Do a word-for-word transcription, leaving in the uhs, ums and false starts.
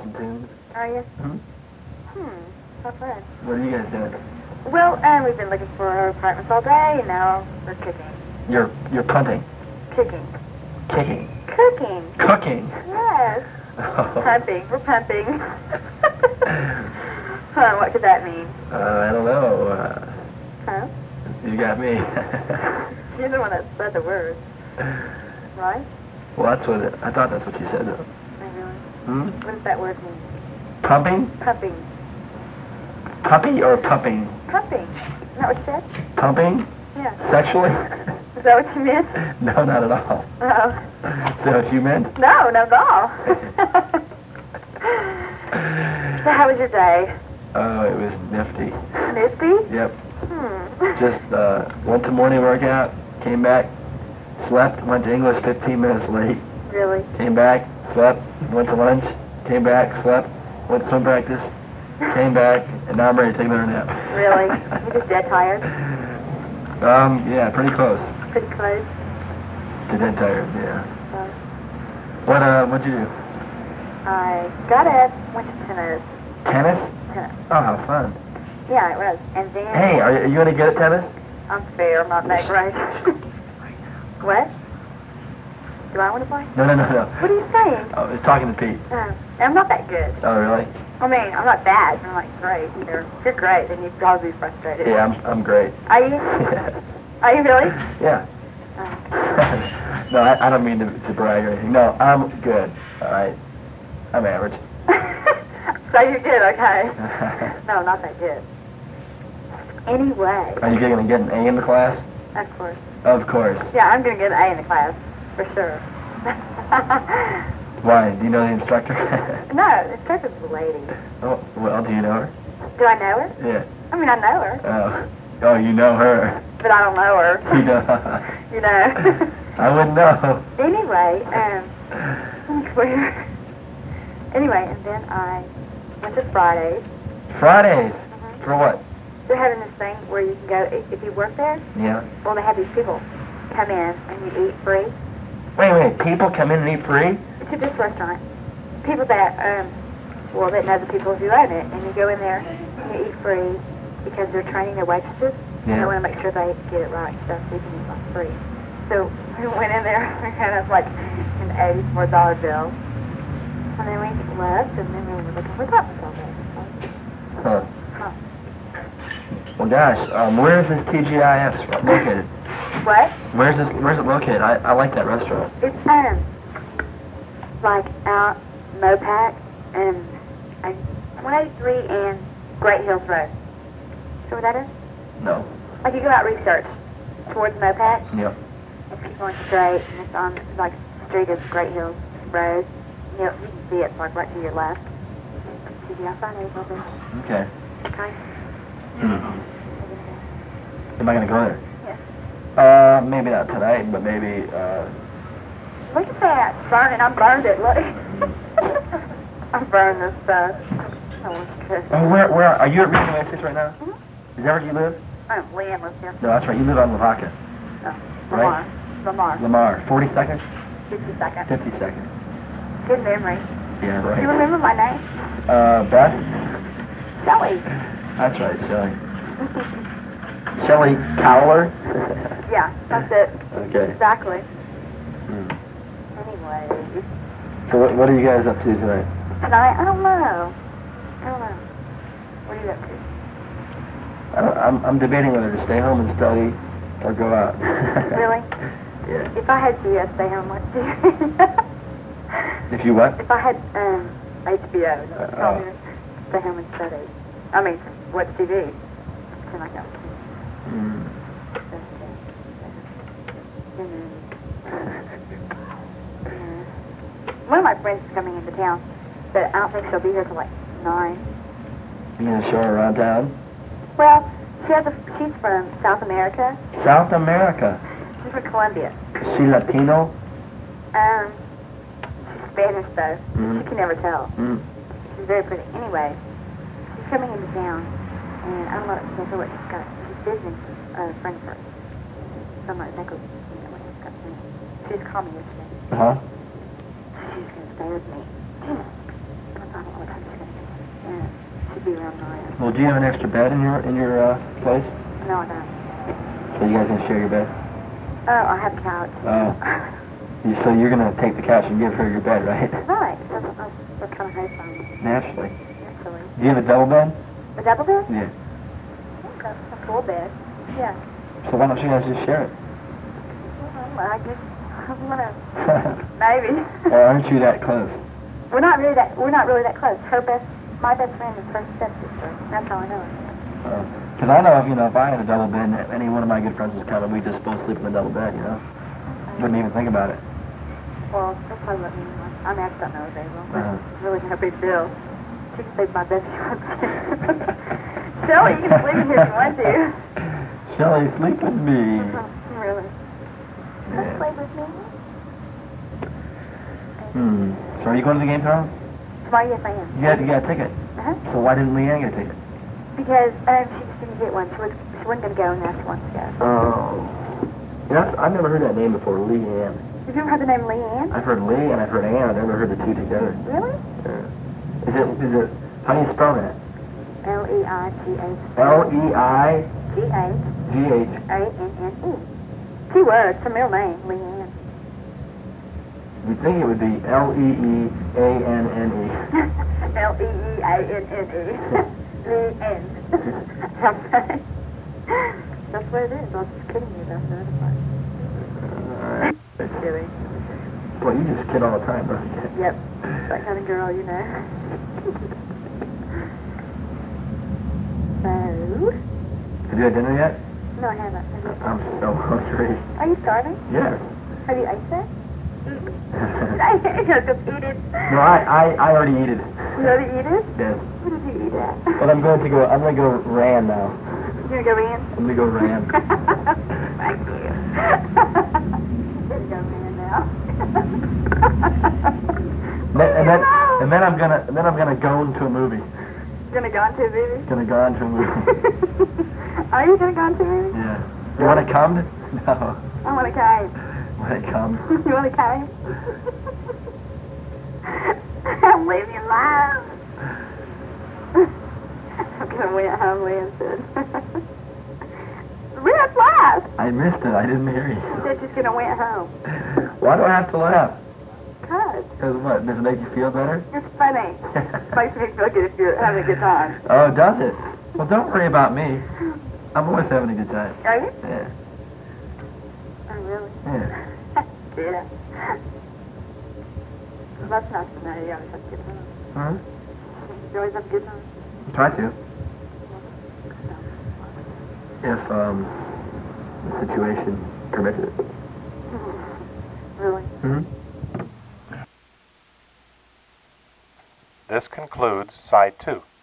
some tunes. Are you? Hmm? Hmm. How fun. What are you guys doing? Well, um, we've been looking for apartments all day, and now we're cooking. You're you're punting. Cooking. Kicking. Cooking. Cooking. Yes. Oh. Pumping. We're pumping. Huh, what could that mean? Uh, I don't know. Uh, Huh? you got me. You're the one that said the word. Right? Well, that's what it, I thought. That's what you said, though. Oh, really? Hmm? What does that word mean? Pumping? Pumping. Puppy or pumping? Pumping. Isn't that what you said? Pumping? Yeah. Sexually? Is that what you meant? No, not at all. Oh. Is that what you meant? No, not at all. So how was your day? Oh, it was nifty. Nifty? Yep. Hmm. Just uh, went to morning workout, came back, slept, went to English fifteen minutes late, Really? came back, slept, went to lunch, came back, slept, went to swim practice, came back, and now I'm ready to take another nap. Really? You're just dead tired? Um, yeah, pretty close Pretty close? to dead tired, yeah. So, What, uh, what'd you do? I got up, went to tennis. Tennis? Tennis. Oh, how fun. Yeah, it was. And then... Hey, are you, are you any good at tennis? I'm fair, I'm not that great. What? Do I want to play? No, no, no, no. What are you saying? Oh, I was talking to Pete. Uh, I'm not that good. Oh, really? I mean, I'm not bad, but I'm not great either. If you're great, then you'd probably be frustrated. Yeah, I'm, I'm great. Are you? Yes. Are you really? Yeah. Oh. No, I, I don't mean to, to brag or anything. No, I'm good. All right. I'm average. So you're good, okay. No, not that good. Anyway. Are you going to get an A in the class? Of course. Of course. Yeah, I'm going to get an A in the class, for sure. Why? Do you know the instructor? No, the instructor's a lady. Oh, well, do you know her? Do I know her? Yeah. I mean, I know her, Oh. Oh, you know her. but I don't know her. You know. You know. I wouldn't know. Anyway, um, where? Anyway, and then I went to Fridays. Fridays? Mhm. For what? They're having this thing where you can go, if if you work there, Yeah. well, they have these people come in and you eat free. Wait, wait. People come in and eat free? To this restaurant. People that, um, well, that know the people who own it, and you go in there and you eat free because they're training their waitresses, and Yeah. they want to make sure they get it right and stuff, so you can eat for free. So we went in there and kind of like an eighty-four dollar bill, and then we left, and then we were looking for apartments all day. Huh. Huh. Well, gosh, um, where is this T G I F located? What? Where's this? Where's it located? I, I like that restaurant. It's, um, like out Mopac and, and one eighty-three and Great Hills Road. See where that is? No. Like you go out research towards Mopac, Yep. and keep going straight, and it's on, like, the street of Great Hills Road. You know, you can see it, like, right to your left. See the outside is open. Okay. Okay? Hmm. Am I gonna go there? Yes. Uh, maybe not tonight, but maybe. Uh, Look at that. Burning. I burned it. Look. I burned this stuff. I want to kiss oh, where? Where are you at Region Oasis right now? Mhm. Is that where you live? Oh, Leanne lives here. No, that's right. You live on Lavaca. Oh, Right. Lamar. Lamar. Lamar. Forty seconds. fifty seconds. Fifty seconds. Good memory. Yeah, Do you right. remember my name? Uh, Beth. Shelly. That's right, Shelley. Shelley Cowler. Yeah, that's it. Okay. Exactly. Hmm. Anyway, So what, what are you guys up to tonight? tonight, I don't know. I don't know. What are you up to? I don't, I'm, I'm debating whether to stay home and study or go out. Really? Yeah. If I had to, I'd stay home and watch T V. If you what? If I had um, H B O, Uh, no, uh, stay home and study. I mean, watch T V. Pretend like that. Hmm. One of my friends is coming into town, but I don't think she'll be here till like nine. You gonna show her around town? Well, she has a, she's from South America. South America. She's from Colombia. Is she Latino? Um, she's Spanish though. Mhm. You can never tell. Mm. She's very pretty. Anyway, she's coming into town, and I don't know exactly what she's got. She's visiting a friend of hers. So I'm not exactly sure what she's got for me. She just called me yesterday. Uh huh. She's going to stay with me. I don't know be around nine. Well, do you have an extra bed in your in your uh, place? No, I don't. So you guys gonna share your bed? Oh, I have a couch. Oh. You, so you're gonna take the couch and give her your bed, right? Right. That's, that's, that's kind of nice on me. Naturally. Naturally. Do you have a double bed? A double bed? Yeah. Okay. A full bed. Yeah. So why don't you guys just share it? Well, I guess I'm gonna maybe. Or aren't you that close? We're not really that. We're not really that close. Her best, my best friend is her stepsister. That's how I know her. Because I know if you know if I had a double bed and any one of my good friends was coming, we'd just both sleep in the double bed. You know, wouldn't even think about it. Well, they'll probably let me know. I mean, I just don't know if they will. But Uh-huh. it's really no big deal. She can sleep my bed if she wants to. Shelly, you can sleep in here if you want to. Shelly, sleep with me. Really? Yeah. Sleep with me? Hmm. So are you going to the game tomorrow? Tomorrow, yes, I am. You got you got a ticket. Uh-huh. So why didn't Leanne get a ticket? Because um, she just didn't get one. She, was, she wasn't going to go, and now she wants to go. Oh. Yeah, that's, I've never heard that name before, Leanne. Have you ever heard the name Leanne? I've heard Lee and I've heard Ann. I've never heard the two together. Really? Yeah. Is it is it? How do you spell that? L E I G H. L E I G H G H. A N N E. Two words, her middle name, Leanne. You'd think it would be L E E A N N E. L E E A N N E. Leanne. Okay. That's what it is. I was just kidding you about the other part. Alright. Kidding. Well, you just kid all the time, don't you? Yep. That kind of girl, you know. So, Have you had dinner yet? no, I haven't. Have you? I'm so hungry. Are you starving? Yes. Have you ate that? no, Just eat it. I, I, I already eat it. You already eat it? Yes. What did you eat at? But I'm going to go, I'm going to go ran now. You gonna go in? I'm going to go ran. Thank you. You're gonna go in now. And then, and then, and then I'm gonna, and then I'm gonna go into a movie. You're gonna go into a movie? Gonna go into a movie. Are you gonna go into a movie? Yeah. You wanna come? No. I want a cave. Wanna come? You want a cave? I'm leaving you alive. I'm gonna went home, Leanne said. Let's laugh. I missed it. I didn't hear you. They're just gonna went home. Why do I have to laugh? Cause Because what? Does it make you feel better? it's funny. Makes me feel good if you're having a good time. Oh, does it? Well, don't worry about me. I'm always having a good time. Are you? Yeah. Oh, really? Yeah. Yeah. That's nice to know. You always have a good time. Huh? You always have a good time. Try to. If um, the situation permits it. Really? Mm-hmm. This concludes Side two.